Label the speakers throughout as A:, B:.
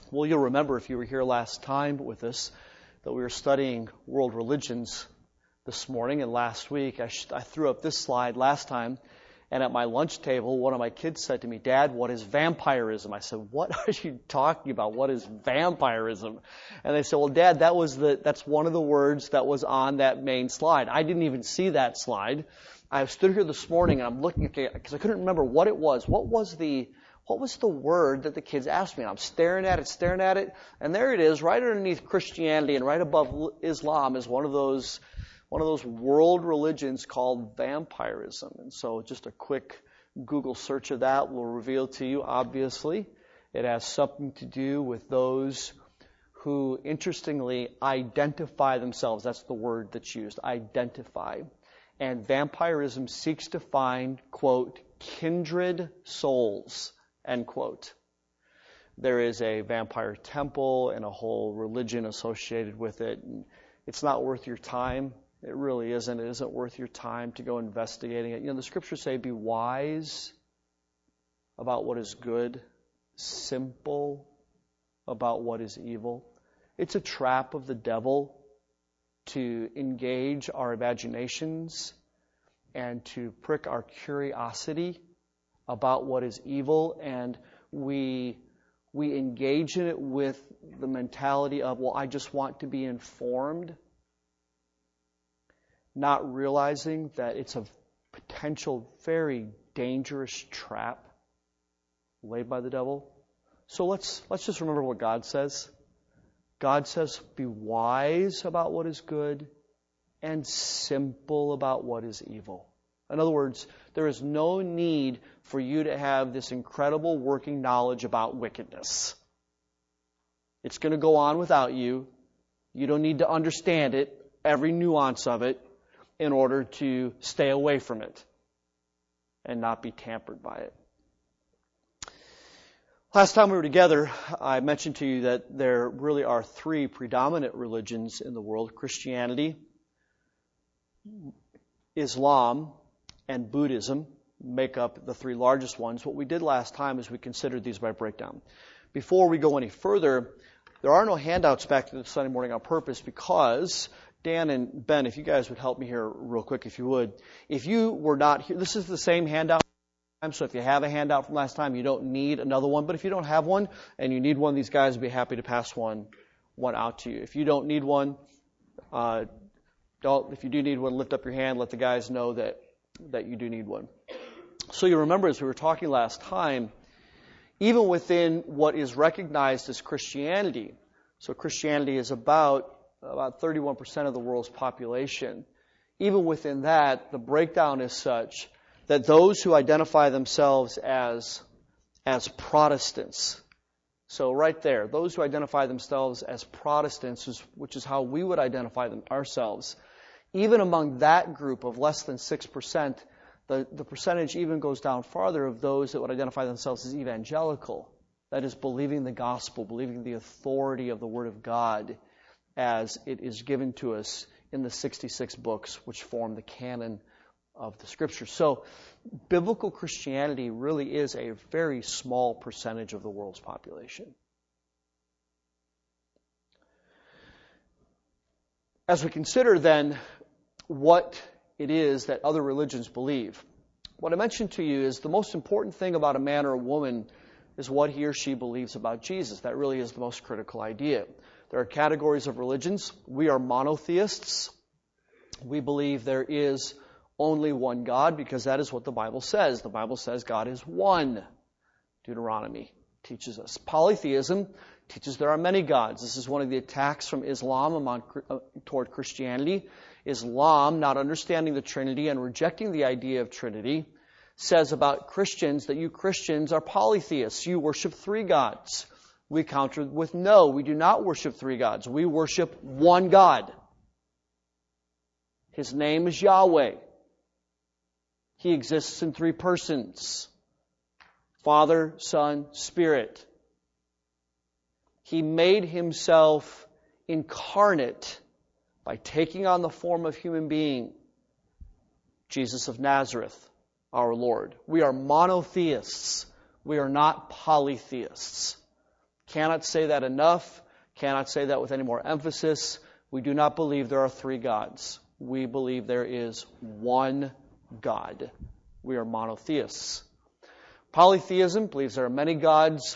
A: Well, you'll remember if you were here last time with us that we were studying world religions this morning, and last week I threw up this slide last time, and at my lunch table, one of my kids said to me, "Dad, what is vampirism?" I said, "What are you talking about? What is vampirism?" And they said, "Well, Dad, that's one of the words that was on that main slide." I didn't even see that slide. I stood here this morning and I'm looking at it because I couldn't remember what it was. What was the word that the kids asked me? And I'm staring at it, and there it is, right underneath Christianity and right above Islam is one of those world religions called vampirism. And so just a quick Google search of that will reveal to you, obviously, it has something to do with those who, interestingly, identify themselves. That's the word that's used, identify. And vampirism seeks to find, quote, kindred souls, end quote. There is a vampire temple and a whole religion associated with it. And it's not worth your time. It really isn't. It isn't worth your time to go investigating it. You know, the scriptures say, be wise about what is good, simple about what is evil. It's a trap of the devil to engage our imaginations and to prick our curiosity about what is evil, and we engage in it with the mentality of, well, I just want to be informed, not realizing that it's a potential very dangerous trap laid by the devil. So let's just remember what God says. God says, be wise about what is good and simple about what is evil. In other words, there is no need for you to have this incredible working knowledge about wickedness. It's going to go on without you. You don't need to understand it, every nuance of it, in order to stay away from it and not be tampered by it. Last time we were together, I mentioned to you that there really are three predominant religions in the world: Christianity, Islam, and Buddhism make up the three largest ones. What we did last time is we considered these by breakdown. Before we go any further, there are no handouts back to the Sunday morning on purpose because Dan and Ben, if you guys would help me here real quick, if you would. If you were not here, this is the same handout. So if you have a handout from last time, you don't need another one. But if you don't have one and you need one, these guys would be happy to pass one out to you. If you don't need one, if you do need one, lift up your hand. Let the guys know that you do need one. So you remember, as we were talking last time, even within what is recognized as Christianity, so Christianity is about 31% of the world's population. Even within that, the breakdown is such that those who identify themselves as Protestants, so right there, those who identify themselves as Protestants, which is how we would identify ourselves, even among that group of less than 6%, the percentage even goes down farther of those that would identify themselves as evangelical, that is, believing the gospel, believing the authority of the Word of God as it is given to us in the 66 books which form the canon of the Scriptures. So biblical Christianity really is a very small percentage of the world's population. As we consider then what it is that other religions believe, what I mentioned to you is the most important thing about a man or a woman is what he or she believes about Jesus. That really is the most critical idea. There are categories of religions. We are monotheists. We believe there is only one God because that is what the Bible says. The Bible says God is one. Deuteronomy teaches us. Polytheism teaches there are many gods. This is one of the attacks from Islam toward Christianity. Islam, not understanding the Trinity and rejecting the idea of Trinity, says about Christians that you Christians are polytheists. You worship three gods. We counter with no, we do not worship three gods. We worship one God. His name is Yahweh. He exists in three persons: Father, Son, Spirit. He made himself incarnate by taking on the form of human being, Jesus of Nazareth, our Lord. We are monotheists. We are not polytheists. Cannot say that enough. Cannot say that with any more emphasis. We do not believe there are three gods. We believe there is one God. We are monotheists. Polytheism believes there are many gods.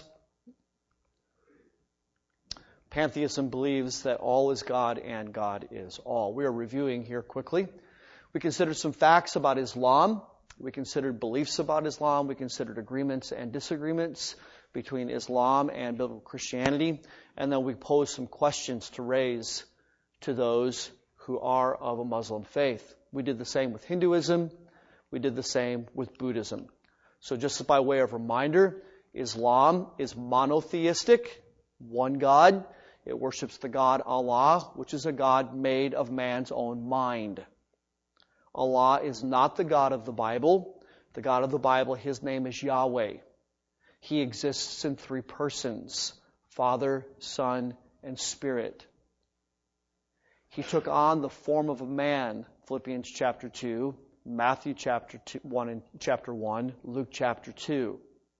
A: Pantheism believes that all is God and God is all. We are reviewing here quickly. We considered some facts about Islam. We considered beliefs about Islam. We considered agreements and disagreements between Islam and biblical Christianity. And then we posed some questions to raise to those who are of a Muslim faith. We did the same with Hinduism. We did the same with Buddhism. So just by way of reminder, Islam is monotheistic, one God. It worships the God Allah, which is a God made of man's own mind. Allah is not the God of the Bible. The God of the Bible, His name is Yahweh. He exists in three persons, Father, Son, and Spirit. He took on the form of a man, Philippians chapter 2, Matthew chapter 1, Luke chapter 2.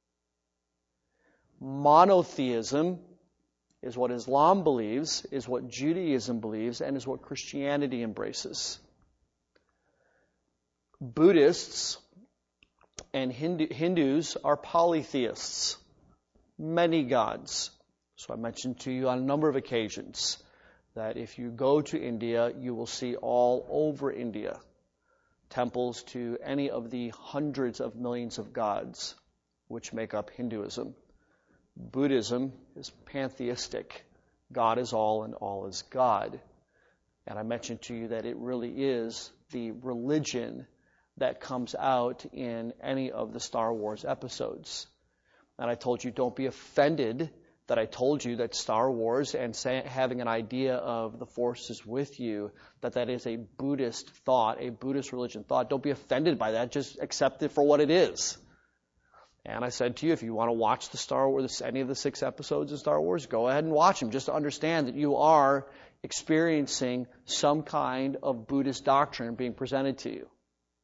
A: Monotheism is what Islam believes, is what Judaism believes, and is what Christianity embraces. Buddhists and Hindus are polytheists, many gods. So I mentioned to you on a number of occasions that if you go to India, you will see all over India temples to any of the hundreds of millions of gods which make up Hinduism. Buddhism is pantheistic. God is all and all is God. And I mentioned to you that it really is the religion that comes out in any of the Star Wars episodes. And I told you, don't be offended that I told you that Star Wars and having an idea of the Force is with you, that is a Buddhist thought, a Buddhist religion thought. Don't be offended by that. Just accept it for what it is. And I said to you, if you want to watch the Star Wars, any of the 6 episodes of Star Wars, go ahead and watch them. Just to understand that you are experiencing some kind of Buddhist doctrine being presented to you.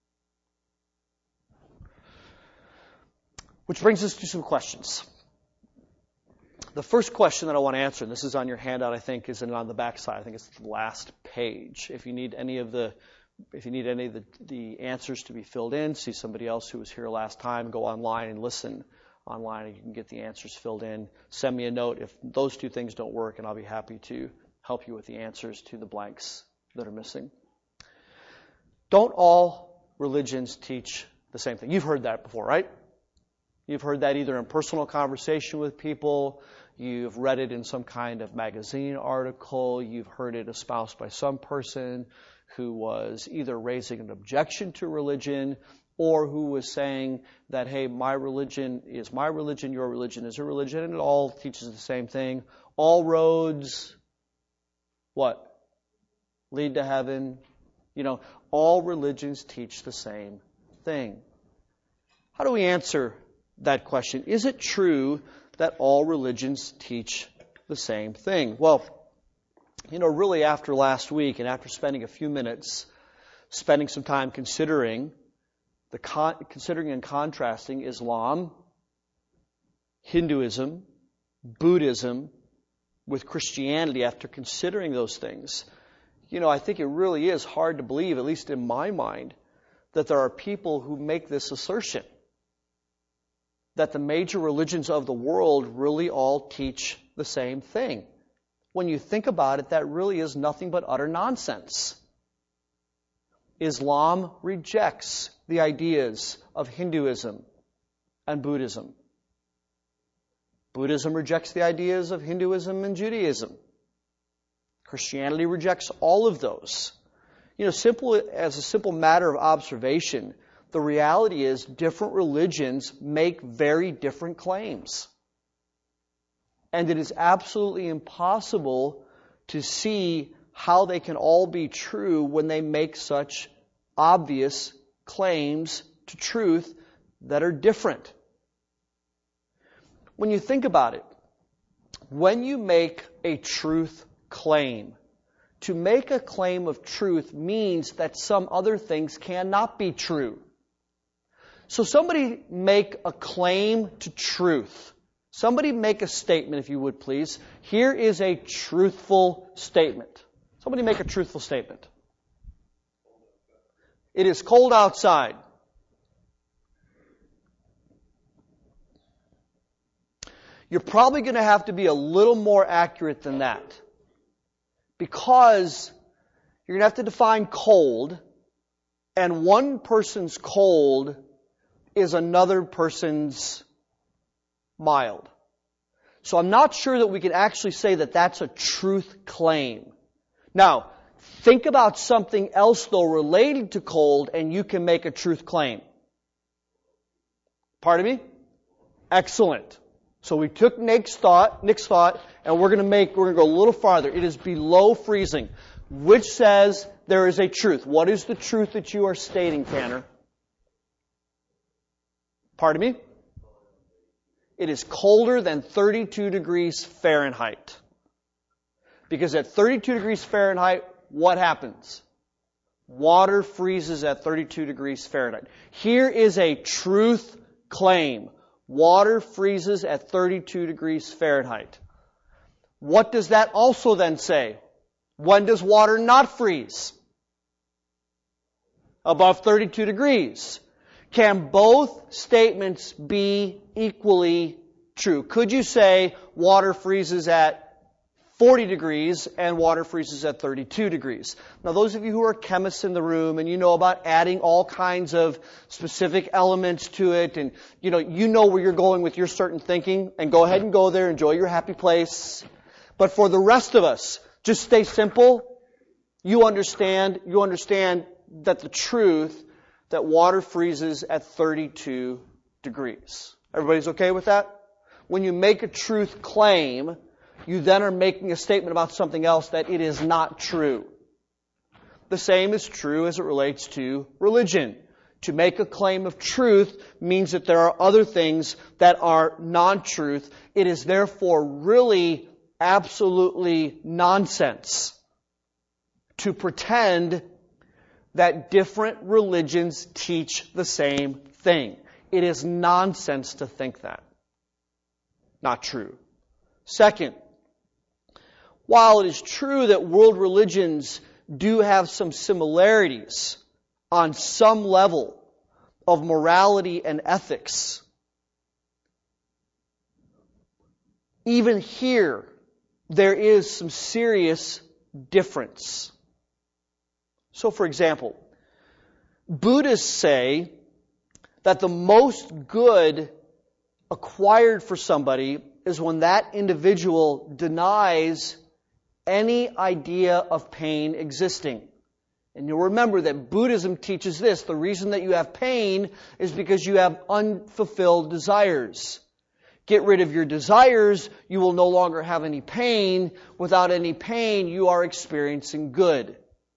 A: Which brings us to some questions. The first question that I want to answer, and this is on your handout, I think, is on the back side. I think it's the last page. If you need any of the answers to be filled in, see somebody else who was here last time, go online and listen online, and you can get the answers filled in. Send me a note if those two things don't work, and I'll be happy to help you with the answers to the blanks that are missing. Don't all religions teach the same thing? You've heard that before, right? You've heard that either in personal conversation with people, you've read it in some kind of magazine article, you've heard it espoused by some person who was either raising an objection to religion or who was saying that, hey, my religion is my religion, your religion is your religion, and it all teaches the same thing. All roads, what? Lead to heaven. All religions teach the same thing. How do we answer that question? Is it true that all religions teach the same thing? Well, really after last week and after spending a few minutes, spending some time considering and contrasting Islam, Hinduism, Buddhism with Christianity, after considering those things, I think it really is hard to believe, at least in my mind, that there are people who make this assertion that the major religions of the world really all teach the same thing. When you think about it, that really is nothing but utter nonsense. Islam rejects the ideas of Hinduism and Buddhism. Buddhism rejects the ideas of Hinduism and Judaism. Christianity rejects all of those. As a simple matter of observation, the reality is different religions make very different claims. And it is absolutely impossible to see how they can all be true when they make such obvious claims to truth that are different. When you think about it, when you make a truth claim, to make a claim of truth means that some other things cannot be true. So somebody make a claim to truth. Somebody make a statement, if you would, please. Here is a truthful statement. Somebody make a truthful statement. It is cold outside. You're probably going to have to be a little more accurate than that. Because you're going to have to define cold, and one person's cold is another person's mild. So I'm not sure that we can actually say that that's a truth claim. Now, think about something else, though, related to cold, and you can make a truth claim. Pardon me? Excellent. So we took Nick's thought, and we're going to go a little farther. It is below freezing, which says there is a truth. What is the truth that you are stating, Tanner? Pardon me? It is colder than 32 degrees Fahrenheit. Because at 32 degrees Fahrenheit, what happens? Water freezes at 32 degrees Fahrenheit. Here is a truth claim. Water freezes at 32 degrees Fahrenheit. What does that also then say? When does water not freeze? Above 32 degrees. Can both statements be equally true? Could you say water freezes at 40 degrees and water freezes at 32 degrees? Now, those of you who are chemists in the room and you know about adding all kinds of specific elements to it, and you know where you're going with your certain thinking, and go ahead and go there, enjoy your happy place. But for the rest of us, just stay simple. You understand that the truth that water freezes at 32 degrees. Everybody's okay with that? When you make a truth claim, you then are making a statement about something else that it is not true. The same is true as it relates to religion. To make a claim of truth means that there are other things that are non-truth. It is therefore really absolutely nonsense to pretend that different religions teach the same thing. It is nonsense to think that. Not true. Second, while it is true that world religions do have some similarities on some level of morality and ethics, even here there is some serious difference. So, for example, Buddhists say that the most good acquired for somebody is when that individual denies any idea of pain existing. And you'll remember that Buddhism teaches this. The reason that you have pain is because you have unfulfilled desires. Get rid of your desires, you will no longer have any pain. Without any pain, you are experiencing good.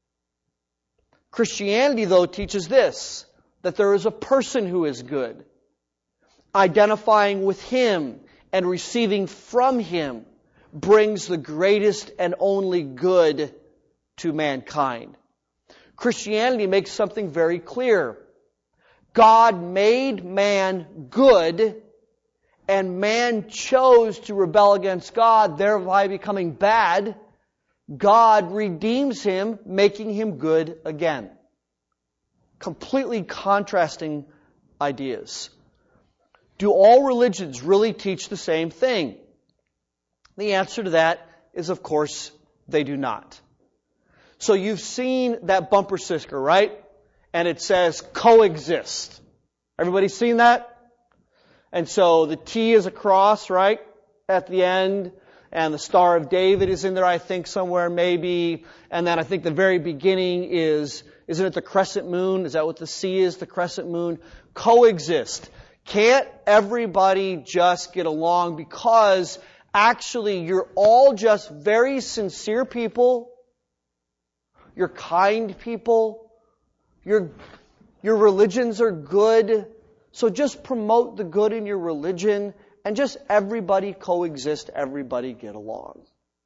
A: Christianity, though, teaches this, that there is a person who is good. Identifying with Him and receiving from Him brings the greatest and only good to mankind. Christianity makes something very clear. God made man good, and man chose to rebel against God, thereby becoming bad. God redeems him, making him good again. Completely contrasting ideas. Do all religions really teach the same thing? The answer to that is, of course, they do not. So you've seen that bumper sticker, right? And it says coexist. Everybody seen that? And so the T is a cross, right? At the end. And the Star of David is in there, I think, somewhere maybe. And then I think the very beginning isn't it the crescent moon? Is that what the C is, the crescent moon? Coexist. Can't everybody just get along? Because actually you're all just very sincere people. You're kind people. Your religions are good. So just promote the good in your religion. And just everybody coexist, everybody get along.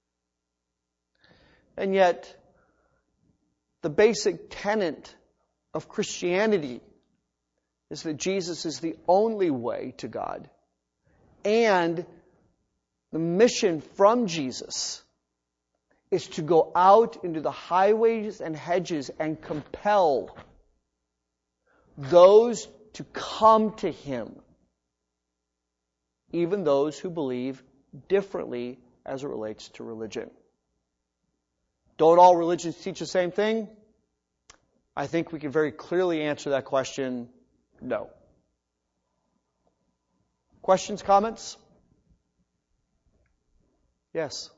A: And yet, the basic tenet of Christianity is that Jesus is the only way to God And the mission from Jesus is to go out into the highways and hedges and compel those to come to Him, even those who believe differently as it relates to religion. Don't all religions teach the same thing? I think we can very clearly answer that question, no. Questions, comments? Yes.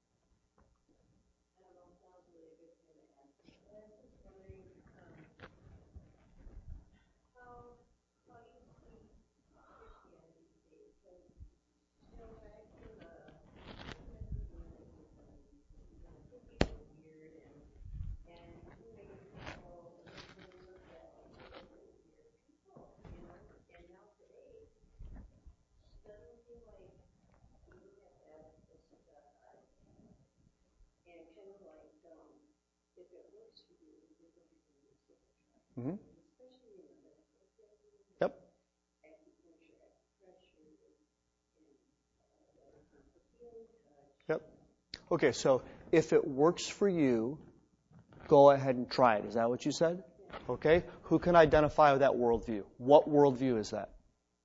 A: Mm-hmm. Yep. Yep. Okay, so if it works for you, go ahead and try it. Is that what you said? Okay. Who can identify with that worldview? What worldview is that?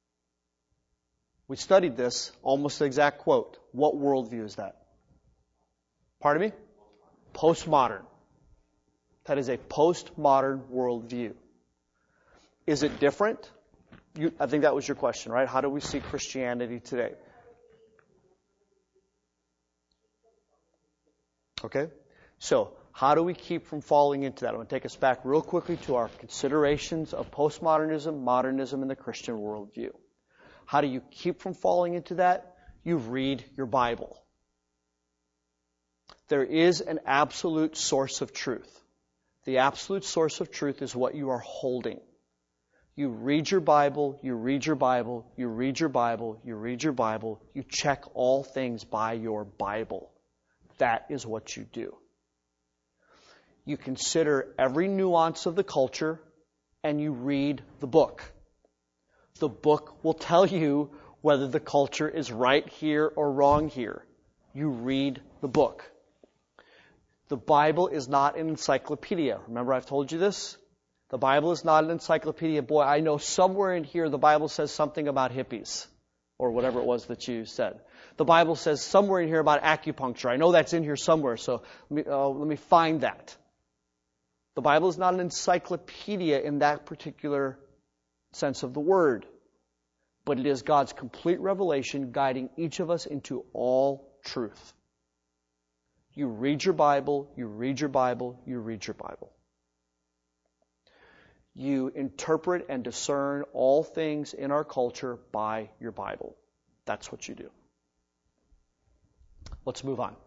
A: We studied this, almost the exact quote. What worldview is that? Pardon me? Postmodern. That is a postmodern worldview. Is it different? I think that was your question, right? How do we see Christianity today? Okay? So, how do we keep from falling into that? I'm going to take us back real quickly to our considerations of postmodernism, modernism, and the Christian worldview. How do you keep from falling into that? You read your Bible. There is an absolute source of truth. The absolute source of truth is what you are holding. You read your Bible, you read your Bible, you read your Bible, you read your Bible. You check all things by your Bible. That is what you do. You consider every nuance of the culture and you read the book. The book will tell you whether the culture is right here or wrong here. You read the book. The Bible is not an encyclopedia. Remember I've told you this? The Bible is not an encyclopedia. Boy, I know somewhere in here the Bible says something about hippies, or whatever it was that you said. The Bible says somewhere in here about acupuncture. I know that's in here somewhere, so let me find that. The Bible is not an encyclopedia in that particular sense of the word, but it is God's complete revelation guiding each of us into all truth. You read your Bible, you read your Bible, you read your Bible. You interpret and discern all things in our culture by your Bible. That's what you do. Let's move on.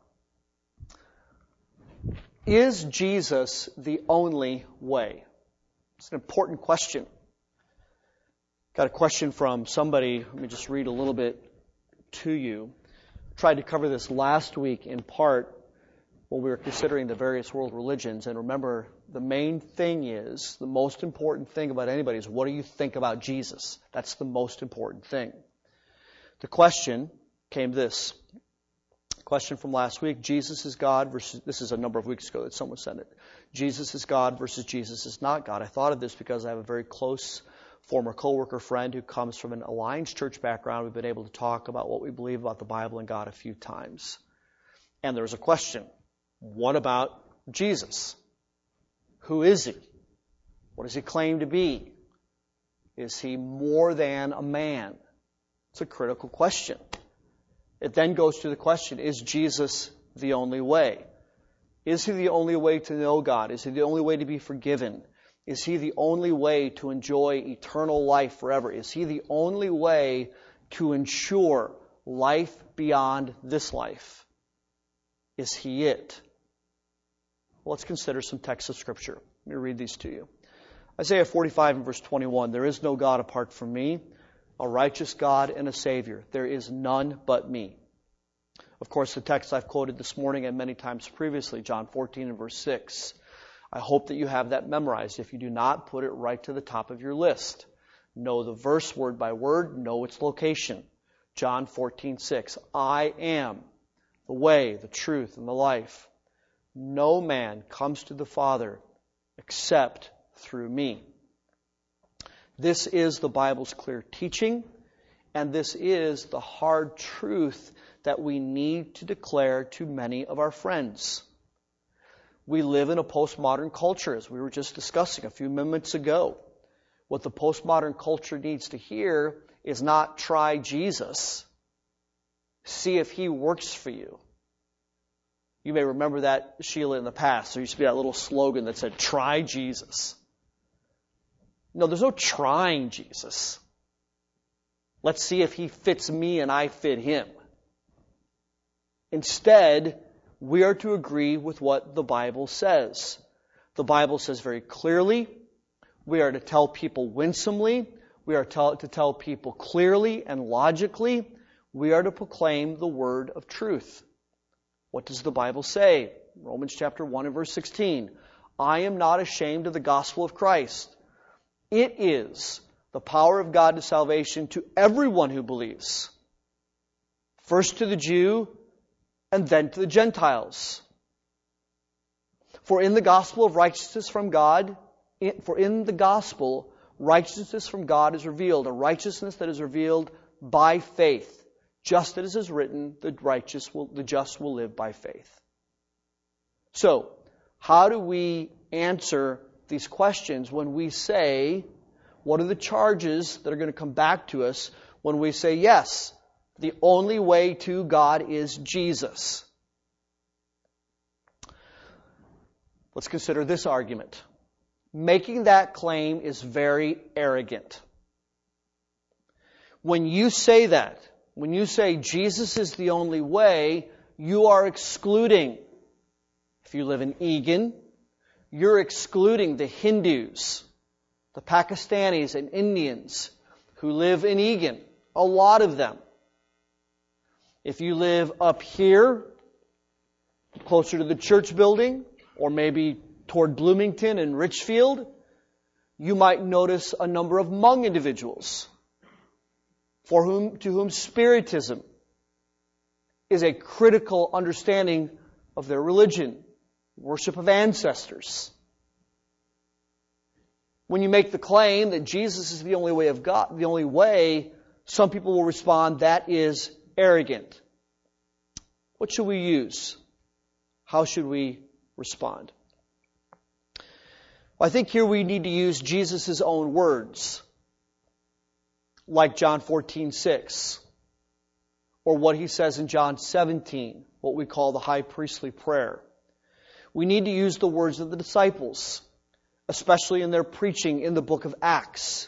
A: Is Jesus the only way? It's an important question. Got a question from somebody. Let me just read a little bit to you. Tried to cover this last week in part when we were considering the various world religions. And remember, the main thing is, the most important thing about anybody is, what do you think about Jesus? That's the most important thing. The question came this. Question from last week, Jesus is God versus, this is a number of weeks ago that someone sent it. Jesus is God versus Jesus is not God. I thought of this because I have a very close former coworker friend who comes from an Alliance Church background. We've been able to talk about what we believe about the Bible and God a few times. And there's a question. What about Jesus? Who is he? What does he claim to be? Is he more than a man? It's a critical question. It then goes to the question, is Jesus the only way? Is he the only way to know God? Is he the only way to be forgiven? Is he the only way to enjoy eternal life forever? Is he the only way to ensure life beyond this life? Is he it? Well, let's consider some texts of Scripture. Let me read these to you. Isaiah 45 and verse 21, there is no God apart from me, a righteous God and a Savior. There is none but me. Of course, the text I've quoted this morning and many times previously, John 14 and verse 6. I hope that you have that memorized. If you do not, put it right to the top of your list. Know the verse word by word. Know its location. John 14:6. I am the way, the truth, and the life. No man comes to the Father except through me. This is the Bible's clear teaching, and this is the hard truth that we need to declare to many of our friends. We live in a postmodern culture, as we were just discussing a few minutes ago. What the postmodern culture needs to hear is not try Jesus. See if he works for you. You may remember that, Sheila, in the past. There used to be that little slogan that said, try Jesus. No, there's no trying Jesus. Let's see if he fits me and I fit him. Instead, we are to agree with what the Bible says. The Bible says very clearly, we are to tell people winsomely, we are to tell people clearly and logically, we are to proclaim the word of truth. What does the Bible say? Romans chapter 1 and verse 16. I am not ashamed of the gospel of Christ. It is the power of God to salvation to everyone who believes. First to the Jew, and then to the Gentiles. For in the gospel of righteousness from God, righteousness from God is revealed, a righteousness that is revealed by faith. Just as it is written, the just will live by faith. So, how do we answer these questions when we say, what are the charges that are going to come back to us when we say, yes, the only way to God is Jesus? Let's consider this argument. Making that claim is very arrogant. When you say that, when you say Jesus is the only way, you are excluding. If you live in Egan, you're excluding the Hindus, the Pakistanis and Indians who live in Egan. A lot of them. If you live up here, closer to the church building, or maybe toward Bloomington and Richfield, you might notice a number of Hmong individuals to whom Spiritism is a critical understanding of their religion, worship of ancestors. When you make the claim that Jesus is the only way of God, the only way, some people will respond, that is arrogant. What should we use? How should we respond? Well, I think here we need to use Jesus' own words, like John 14:6, or what he says in John 17, what we call the high priestly prayer. We need to use the words of the disciples, especially in their preaching in the book of Acts.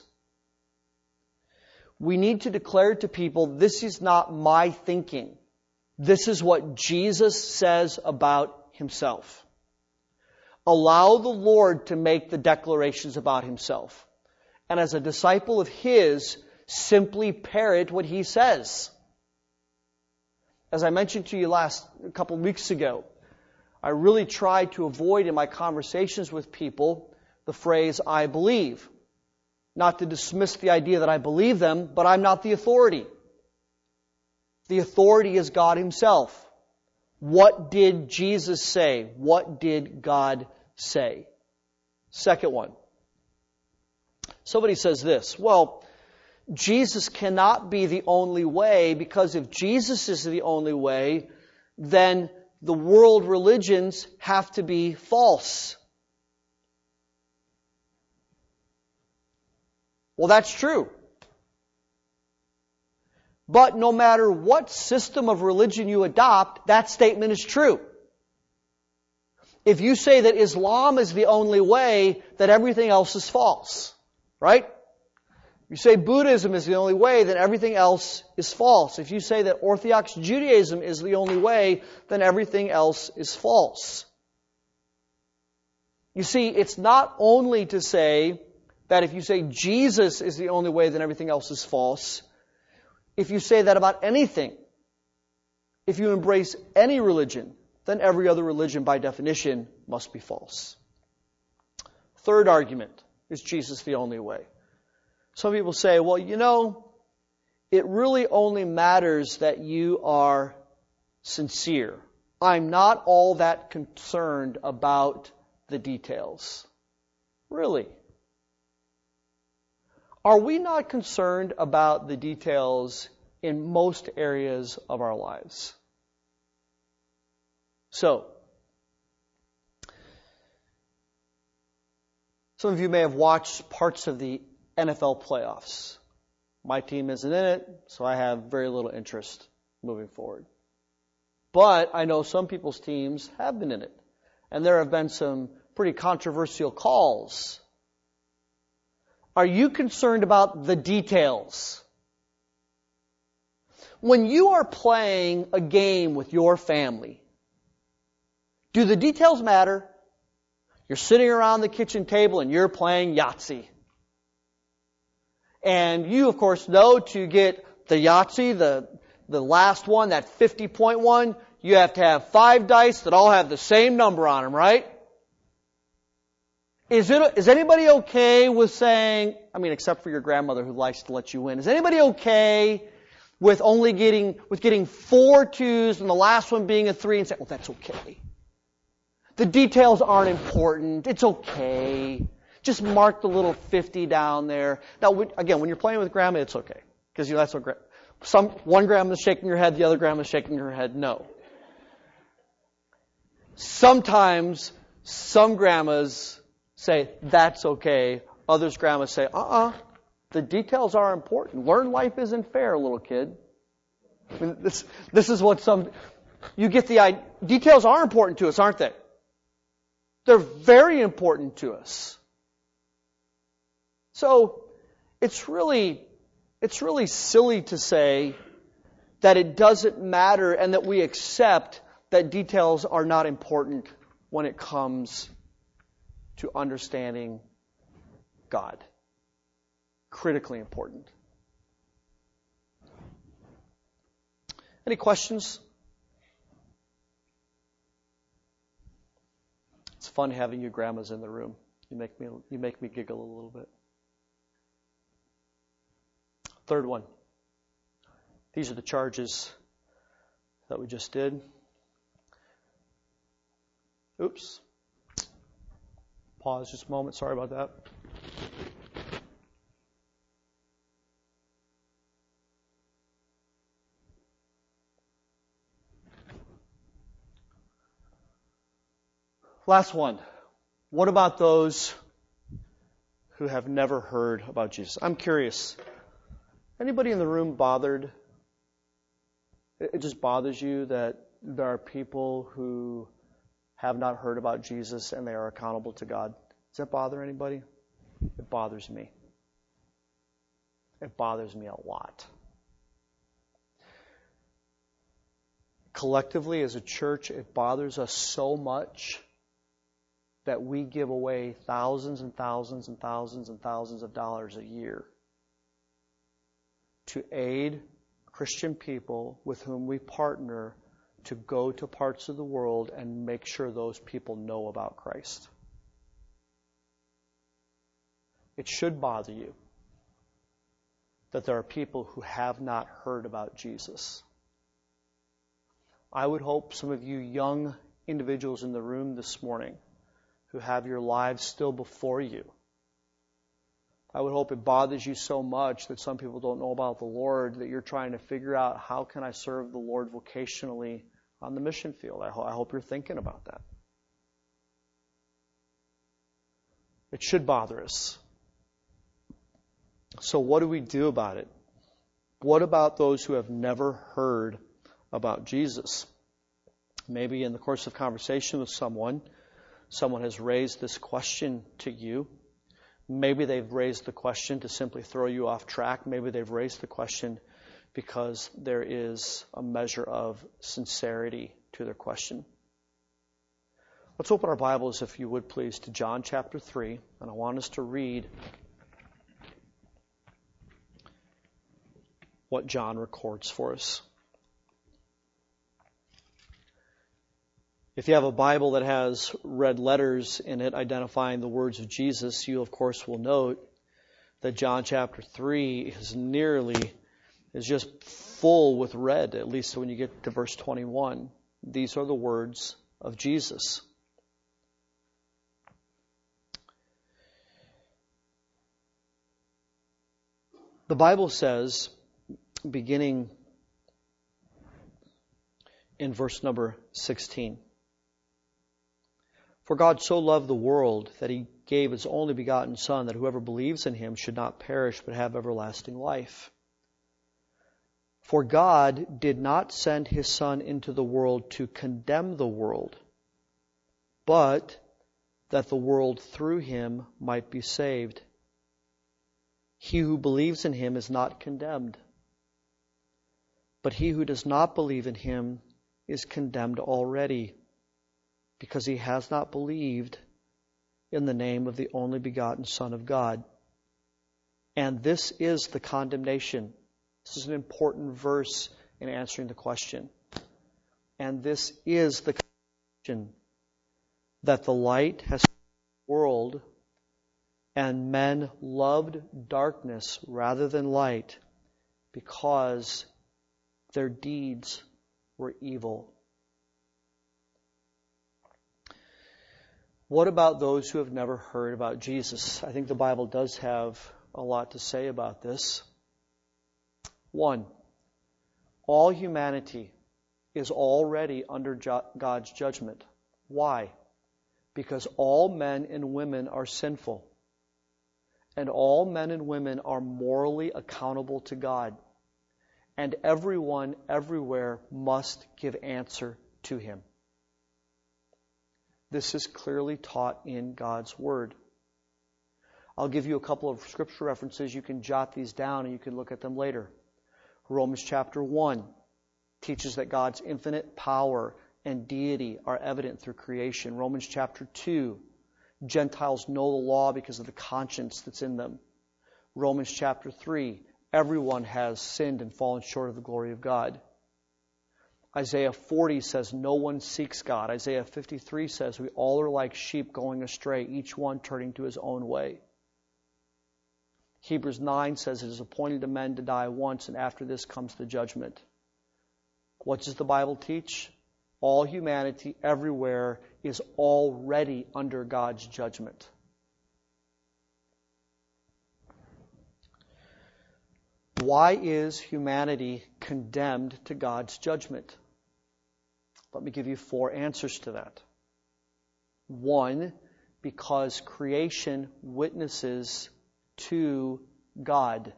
A: We need to declare to people, this is not my thinking. This is what Jesus says about himself. Allow the Lord to make the declarations about himself. And as a disciple of his, simply parrot what he says. As I mentioned to you a couple of weeks ago, I really try to avoid in my conversations with people the phrase, I believe. Not to dismiss the idea that I believe them, but I'm not the authority. The authority is God himself. What did Jesus say? What did God say? Second one. Somebody says this, well, Jesus cannot be the only way, because if Jesus is the only way, then the world religions have to be false. Well, that's true. But no matter what system of religion you adopt, that statement is true. If you say that Islam is the only way, then everything else is false. Right? If you say Buddhism is the only way, then everything else is false. If you say that Orthodox Judaism is the only way, then everything else is false. You see, it's not only to say that if you say Jesus is the only way, then everything else is false. If you say that about anything, if you embrace any religion, then every other religion by definition must be false. Third argument, is Jesus the only way? Some people say, well, it really only matters that you are sincere. I'm not all that concerned about the details. Really. Are we not concerned about the details in most areas of our lives? So, some of you may have watched parts of the NFL playoffs. My team isn't in it, so I have very little interest moving forward. But I know some people's teams have been in it. And there have been some pretty controversial calls. Are you concerned about the details? When you are playing a game with your family, do the details matter? You're sitting around the kitchen table and you're playing Yahtzee. And you, of course, know to get the Yahtzee, the last one, that 50-point one, you have to have 5 dice that all have the same number on them, right? Is anybody okay with saying, except for your grandmother who likes to let you win, is anybody okay with getting 4 twos and the last one being a 3 and saying, well, that's okay. The details aren't important. It's okay. Just mark the little 50 down there. Now, again, when you're playing with grandma, it's okay. Because that's what one grandma's shaking her head, the other grandma's shaking her head. No. Sometimes some grandmas say, that's okay. Others grandmas say, the details are important. Learn life isn't fair, little kid. This is what you get the idea. Details are important to us, aren't they? They're very important to us. So, it's really silly to say that it doesn't matter and that we accept that details are not important when it comes to understanding God. Critically important. Any questions? It's fun having you grandmas in the room. You make me giggle a little bit. Third one. These are the charges that we just did. Oops. Pause just a moment. Sorry about that. Last one. What about those who have never heard about Jesus? I'm curious. Anybody in the room bothered? It just bothers you that there are people who have not heard about Jesus and they are accountable to God. Does that bother anybody? It bothers me. It bothers me a lot. Collectively, as a church, it bothers us so much that we give away thousands and thousands and thousands and thousands of dollars a year to aid Christian people with whom we partner to go to parts of the world and make sure those people know about Christ. It should bother you that there are people who have not heard about Jesus. I would hope some of you young individuals in the room this morning who have your lives still before you, I would hope it bothers you so much that some people don't know about the Lord that you're trying to figure out how can I serve the Lord vocationally on the mission field. I hope you're thinking about that. It should bother us. So what do we do about it? What about those who have never heard about Jesus? Maybe in the course of conversation with someone has raised this question to you. Maybe they've raised the question to simply throw you off track. Maybe they've raised the question because there is a measure of sincerity to their question. Let's open our Bibles, if you would please, to John chapter 3. And I want us to read what John records for us. If you have a Bible that has red letters in it identifying the words of Jesus, you of course will note that John chapter 3 is nearly is just full with red, at least when you get to verse 21. These are the words of Jesus. The Bible says, beginning in verse number 16, "For God so loved the world that he gave his only begotten Son, that whoever believes in him should not perish but have everlasting life. For God did not send his Son into the world to condemn the world, but that the world through him might be saved. He who believes in him is not condemned, but he who does not believe in him is condemned already, because he has not believed in the name of the only begotten Son of God. And this is the condemnation." This is an important verse in answering the question. And this is the condemnation, that the light has come into the world, and men loved darkness rather than light, because their deeds were evil. What about those who have never heard about Jesus? I think the Bible does have a lot to say about this. 1, all humanity is already under God's judgment. Why? Because all men and women are sinful, and all men and women are morally accountable to God, and everyone everywhere must give answer to him. This is clearly taught in God's Word. I'll give you a couple of scripture references. You can jot these down and you can look at them later. Romans chapter 1 teaches that God's infinite power and deity are evident through creation. Romans chapter 2, Gentiles know the law because of the conscience that's in them. Romans chapter 3, everyone has sinned and fallen short of the glory of God. Isaiah 40 says no one seeks God. Isaiah 53 says we all are like sheep going astray, each one turning to his own way. Hebrews 9 says it is appointed to men to die once, and after this comes the judgment. What does the Bible teach? All humanity everywhere is already under God's judgment. Why is humanity condemned to God's judgment? Let me give you 4 answers to that. 1, because creation witnesses to God.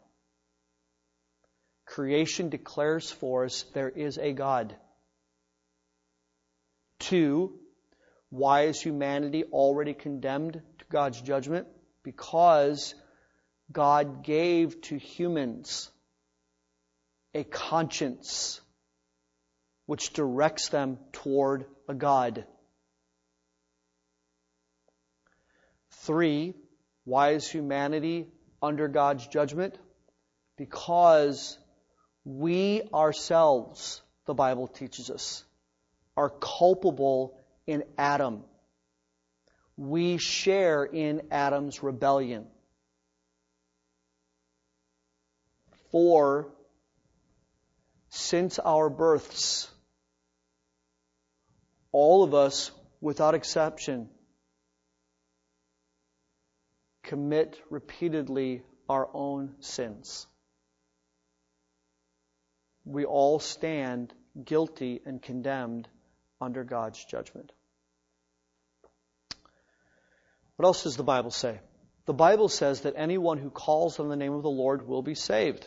A: Creation declares for us there is a God. 2, why is humanity already condemned to God's judgment? Because God gave to humans a conscience which directs them toward a God. 3, why is humanity under God's judgment? Because we ourselves, the Bible teaches us, are culpable in Adam. We share in Adam's rebellion. 4, since our births, all of us, without exception, commit repeatedly our own sins. We all stand guilty and condemned under God's judgment. What else does the Bible say? The Bible says that anyone who calls on the name of the Lord will be saved.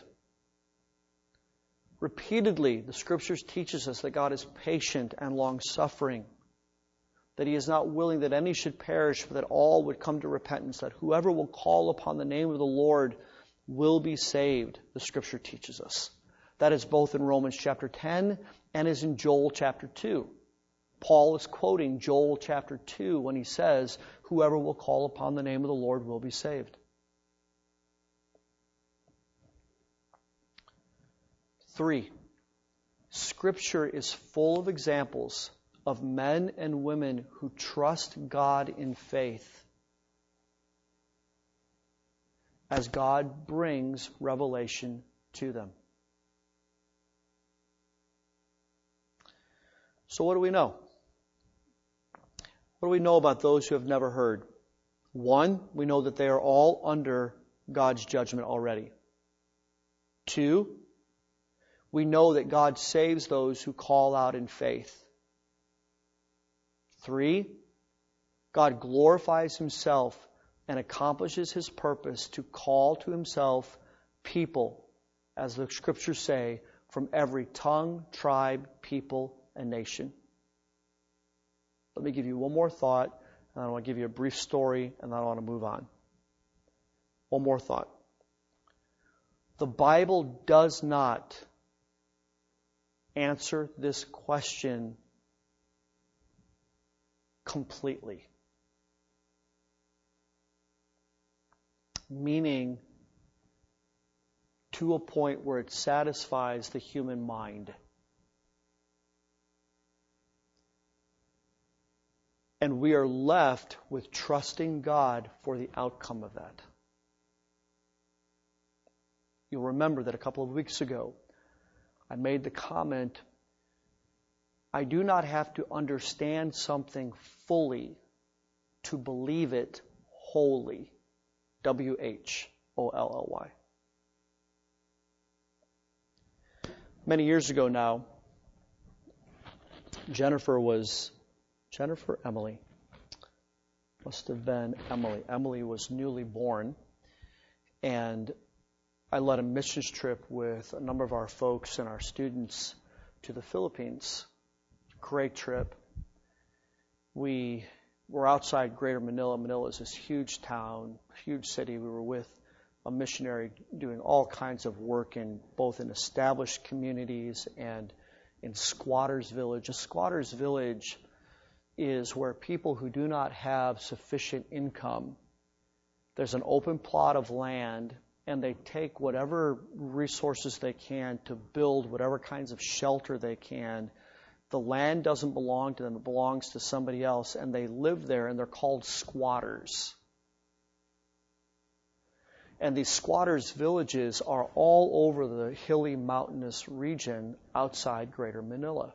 A: Repeatedly, the Scriptures teaches us that God is patient and long-suffering, that He is not willing that any should perish, but that all would come to repentance, that whoever will call upon the name of the Lord will be saved, the Scripture teaches us. That is both in Romans chapter 10 and is in Joel chapter 2. Paul is quoting Joel chapter 2 when he says, whoever will call upon the name of the Lord will be saved. 3, Scripture is full of examples of men and women who trust God in faith as God brings revelation to them. So what do we know? What do we know about those who have never heard? One, we know that they are all under God's judgment already. Two, we know that God saves those who call out in faith. Three, God glorifies Himself and accomplishes His purpose to call to Himself people, as the Scriptures say, from every tongue, tribe, people, and nation. Let me give you one more thought, and I want to give you a brief story, and then I want to move on. One more thought. The Bible does not answer this question completely. Meaning, to a point where it satisfies the human mind. And we are left with trusting God for the outcome of that. You'll remember that a couple of weeks ago, I made the comment, I do not have to understand something fully to believe it wholly. W-H-O-L-L-Y. Many years ago now, Emily. Must have been Emily. Emily was newly born, and I led a missions trip with a number of our folks and our students to the Philippines. Great trip. We were outside Greater Manila. Manila is this huge town, huge city. We were with a missionary doing all kinds of work in both in established communities and in squatters' village. A squatters' village is where people who do not have sufficient income, there's an open plot of land, and they take whatever resources they can to build whatever kinds of shelter they can. The land doesn't belong to them, it belongs to somebody else, and they live there, and they're called squatters. And these squatters' villages are all over the hilly, mountainous region outside Greater Manila.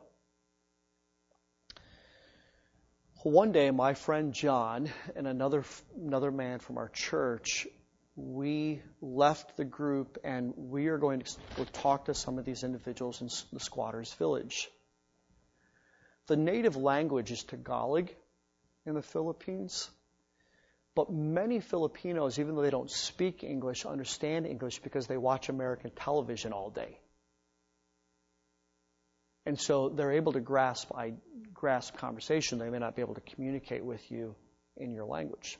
A: One day, my friend John and another man from our church, we left the group, and we are going to go talk to some of these individuals in the squatters' village. The native language is Tagalog in the Philippines. But many Filipinos, even though they don't speak English, understand English because they watch American television all day. And so they're able to grasp conversation. They may not be able to communicate with you in your language.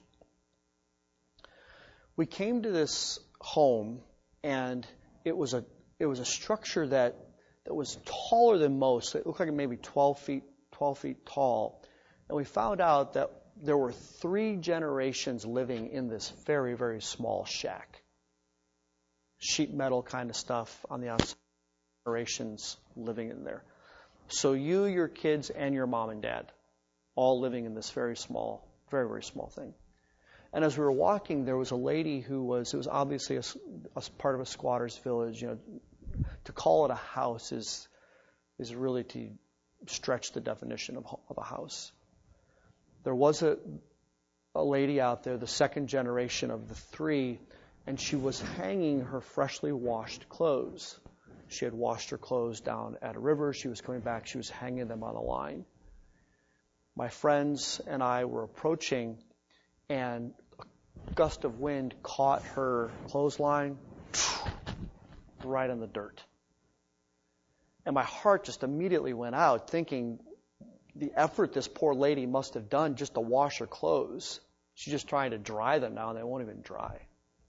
A: We came to this home, and it was a structure that was taller than most. It looked like maybe 12 feet tall. And we found out that there were 3 generations living in this very, very small shack. Sheet metal kind of stuff on the outside. Generations living in there. So you, your kids, and your mom and dad, all living in this very, very small thing. And as we were walking, there was a lady it was obviously a part of a squatter's village. You know, to call it a house is really to stretch the definition of a house. There was a lady out there, the second generation of the 3, and she was hanging her freshly washed clothes. She had washed her clothes down at a river. She was coming back. She was hanging them on a line. My friends and I were approaching, and a gust of wind caught her clothesline right in the dirt. And my heart just immediately went out, thinking the effort this poor lady must have done just to wash her clothes. She's just trying to dry them now, and they won't even dry.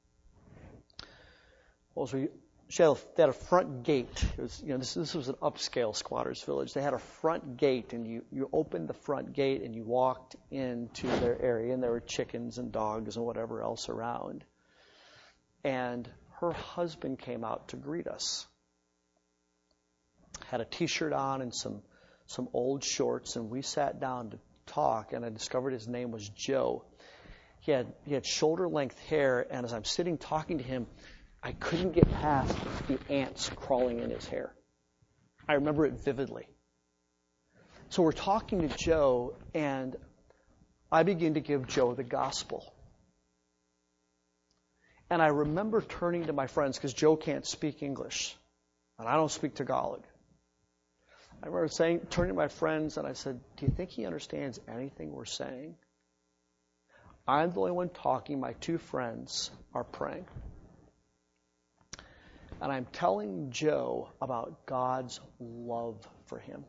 A: Well, they had a front gate. It was, this was an upscale squatters village. They had a front gate, and you opened the front gate and you walked into their area, and there were chickens and dogs and whatever else around. And her husband came out to greet us. Had a T-shirt on and some old shorts, and we sat down to talk, and I discovered his name was Joe. He had shoulder-length hair, and as I'm sitting talking to him, I couldn't get past the ants crawling in his hair. I remember it vividly. So we're talking to Joe, and I begin to give Joe the gospel. And I remember turning to my friends, because Joe can't speak English, and I don't speak Tagalog. I remember turning to my friends, and I said, do you think he understands anything we're saying? I'm the only one talking. My two friends are praying. And I'm telling Joe about God's love for him.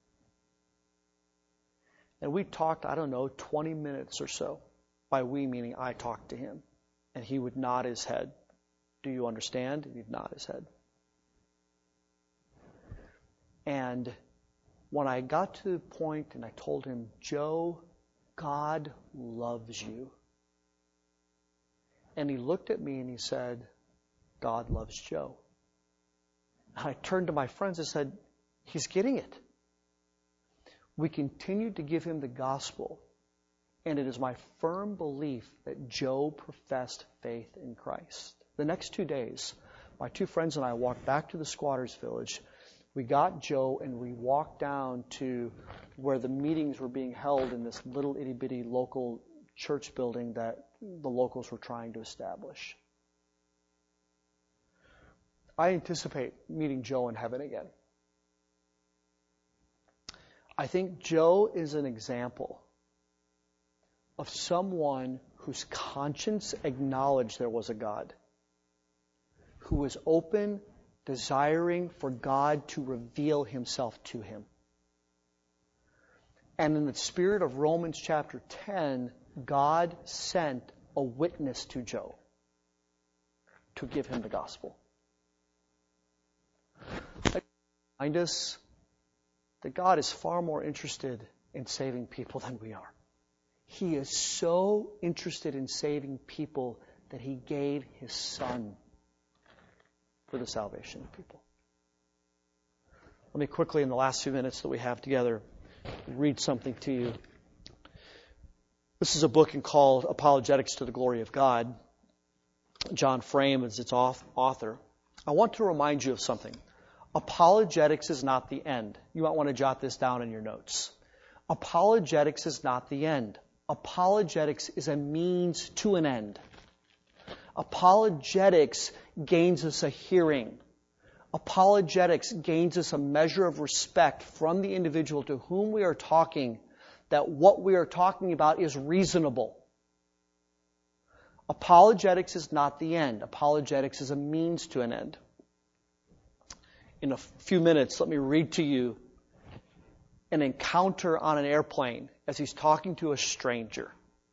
A: And we talked, 20 minutes or so. By we, meaning I talked to him. And he would nod his head. Do you understand? And he'd nod his head. And when I got to the point and I told him, Joe, God loves you. And he looked at me and he said, God loves Joe. And I turned to my friends and said, he's getting it. We continued to give him the gospel. And it is my firm belief that Joe professed faith in Christ. The next 2 days, my two friends and I walked back to the squatters' village. We got Joe and we walked down to where the meetings were being held in this little itty-bitty local church building that the locals were trying to establish. I anticipate meeting Joe in heaven again. I think Joe is an example of someone whose conscience acknowledged there was a God, who was open, desiring for God to reveal himself to him. And in the spirit of Romans chapter 10, God sent a witness to Joe to give him the gospel. Remind us that God is far more interested in saving people than we are. He is so interested in saving people that he gave his Son for the salvation of people. Let me quickly, in the last few minutes that we have together, read something to you. This is a book called Apologetics to the Glory of God. John Frame is its author. I want to remind you of something. Apologetics is not the end. You might want to jot this down in your notes. Apologetics is not the end. Apologetics is a means to an end. Apologetics gains us a hearing. Apologetics gains us a measure of respect from the individual to whom we are talking, that what we are talking about is reasonable. Apologetics is not the end. Apologetics is a means to an end. In a few minutes, let me read to you an encounter on an airplane as he's talking to a stranger.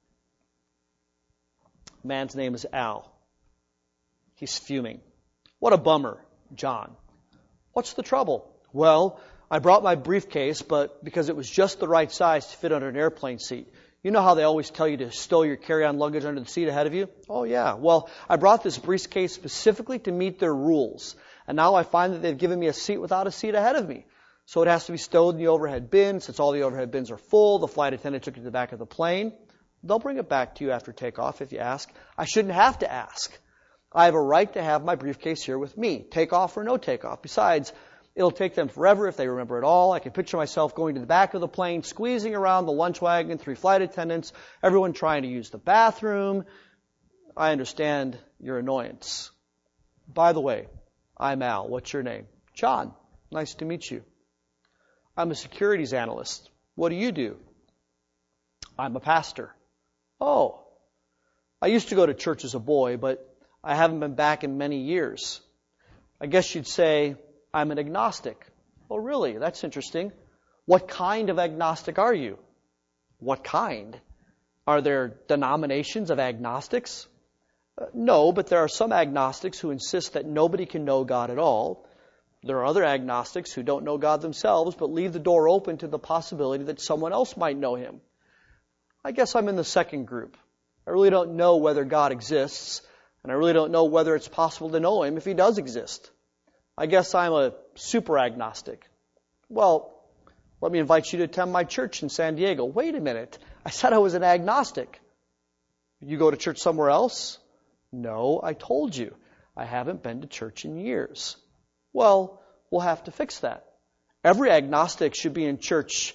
A: The man's name is Al. He's fuming. What a bummer, John. What's the trouble? Well, I brought my briefcase, but because it was just the right size to fit under an airplane seat. You know how they always tell you to stow your carry-on luggage under the seat ahead of you? Oh, yeah. Well, I brought this briefcase specifically to meet their rules. And now I find that they've given me a seat without a seat ahead of me. So it has to be stowed in the overhead bin. Since all the overhead bins are full, the flight attendant took it to the back of the plane. They'll bring it back to you after takeoff if you ask. I shouldn't have to ask. I have a right to have my briefcase here with me, takeoff or no takeoff. Besides, it'll take them forever if they remember it all. I can picture myself going to the back of the plane, squeezing around the lunch wagon, 3 flight attendants, everyone trying to use the bathroom. I understand your annoyance. By the way, I'm Al. What's your name? John. Nice to meet you. I'm a securities analyst. What do you do? I'm a pastor. Oh, I used to go to church as a boy, but I haven't been back in many years. I guess you'd say I'm an agnostic. Oh, really? That's interesting. What kind of agnostic are you? What kind? Are there denominations of agnostics? No, but there are some agnostics who insist that nobody can know God at all. There are other agnostics who don't know God themselves, but leave the door open to the possibility that someone else might know him. I guess I'm in the second group. I really don't know whether God exists, and I really don't know whether it's possible to know him if he does exist. I guess I'm a super agnostic. Well, let me invite you to attend my church in San Diego. Wait a minute. I said I was an agnostic. You go to church somewhere else? No, I told you. I haven't been to church in years. Well, we'll have to fix that. Every agnostic should be in church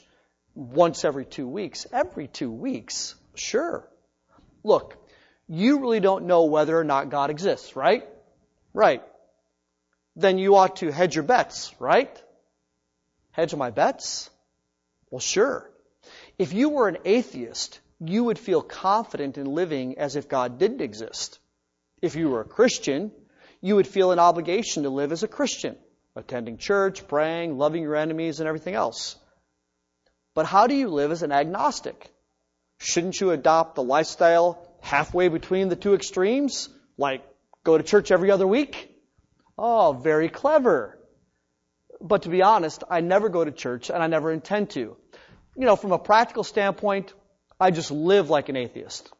A: once every 2 weeks. Every 2 weeks? Sure. Look, you really don't know whether or not God exists, right? Right. Then you ought to hedge your bets, right? Hedge my bets? Well, sure. If you were an atheist, you would feel confident in living as if God didn't exist. If you were a Christian, you would feel an obligation to live as a Christian, attending church, praying, loving your enemies, and everything else. But how do you live as an agnostic? Shouldn't you adopt the lifestyle halfway between the two extremes? Like go to church every other week? Oh, very clever. But to be honest, I never go to church and I never intend to. From a practical standpoint, I just live like an atheist.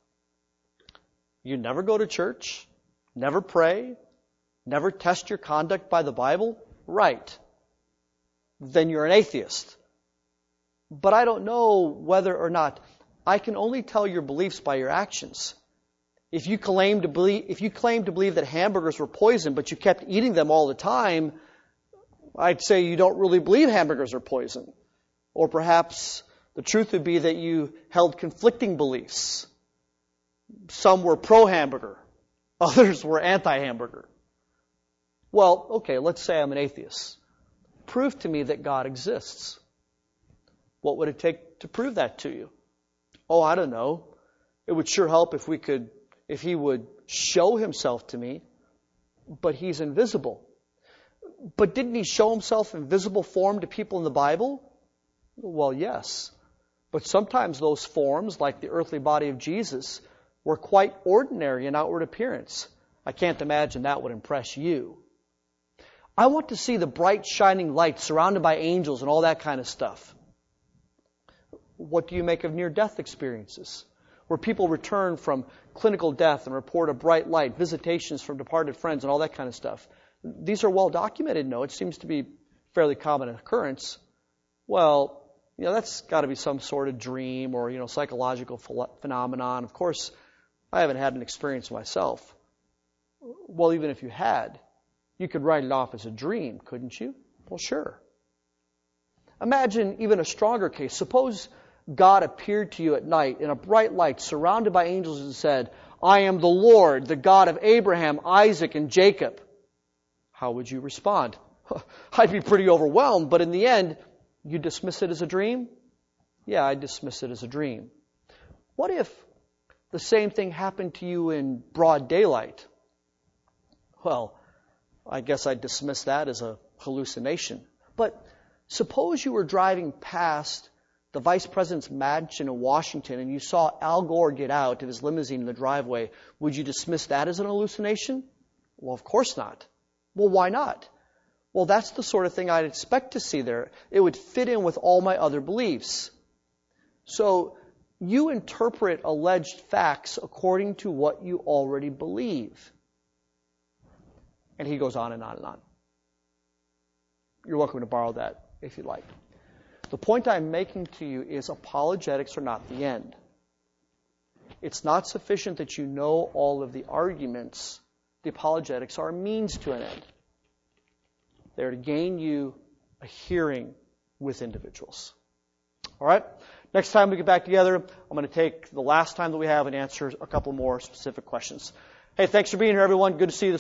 A: You never go to church, never pray, never test your conduct by the Bible? Right. Then you're an atheist. But I don't know whether or not. I can only tell your beliefs by your actions. If you claim to believe that hamburgers were poison, but you kept eating them all the time, I'd say you don't really believe hamburgers are poison. Or perhaps the truth would be that you held conflicting beliefs. Some were pro-hamburger. Others were anti-hamburger. Well, okay, let's say I'm an atheist. Prove to me that God exists. What would it take to prove that to you? Oh, I don't know. It would sure help if He would show Himself to me. But He's invisible. But didn't He show Himself in visible form to people in the Bible? Well, yes. But sometimes those forms, like the earthly body of Jesus, were quite ordinary in outward appearance. I can't imagine that would impress you. I want to see the bright shining light surrounded by angels and all that kind of stuff. What do you make of near-death experiences? Where people return from clinical death and report a bright light, visitations from departed friends and all that kind of stuff. These are well documented, no? It seems to be fairly common occurrence. Well, that's got to be some sort of dream or, psychological phenomenon. Of course, I haven't had an experience myself. Well, even if you had, you could write it off as a dream, couldn't you? Well, sure. Imagine even a stronger case. Suppose God appeared to you at night in a bright light, surrounded by angels, and said, I am the Lord, the God of Abraham, Isaac, and Jacob. How would you respond? I'd be pretty overwhelmed, but in the end, you dismiss it as a dream? Yeah, I'd dismiss it as a dream. What if the same thing happened to you in broad daylight? Well, I guess I'd dismiss that as a hallucination. But suppose you were driving past the vice president's mansion in Washington and you saw Al Gore get out of his limousine in the driveway. Would you dismiss that as an hallucination? Well, of course not. Well, why not? Well, that's the sort of thing I'd expect to see there. It would fit in with all my other beliefs. So you interpret alleged facts according to what you already believe. And he goes on and on and on. You're welcome to borrow that if you'd like. The point I'm making to you is apologetics are not the end. It's not sufficient that you know all of the arguments. The apologetics are a means to an end. They're to gain you a hearing with individuals. All right? Next time we get back together, I'm going to take the last time that we have and answer a couple more specific questions. Hey, thanks for being here, everyone. Good to see you this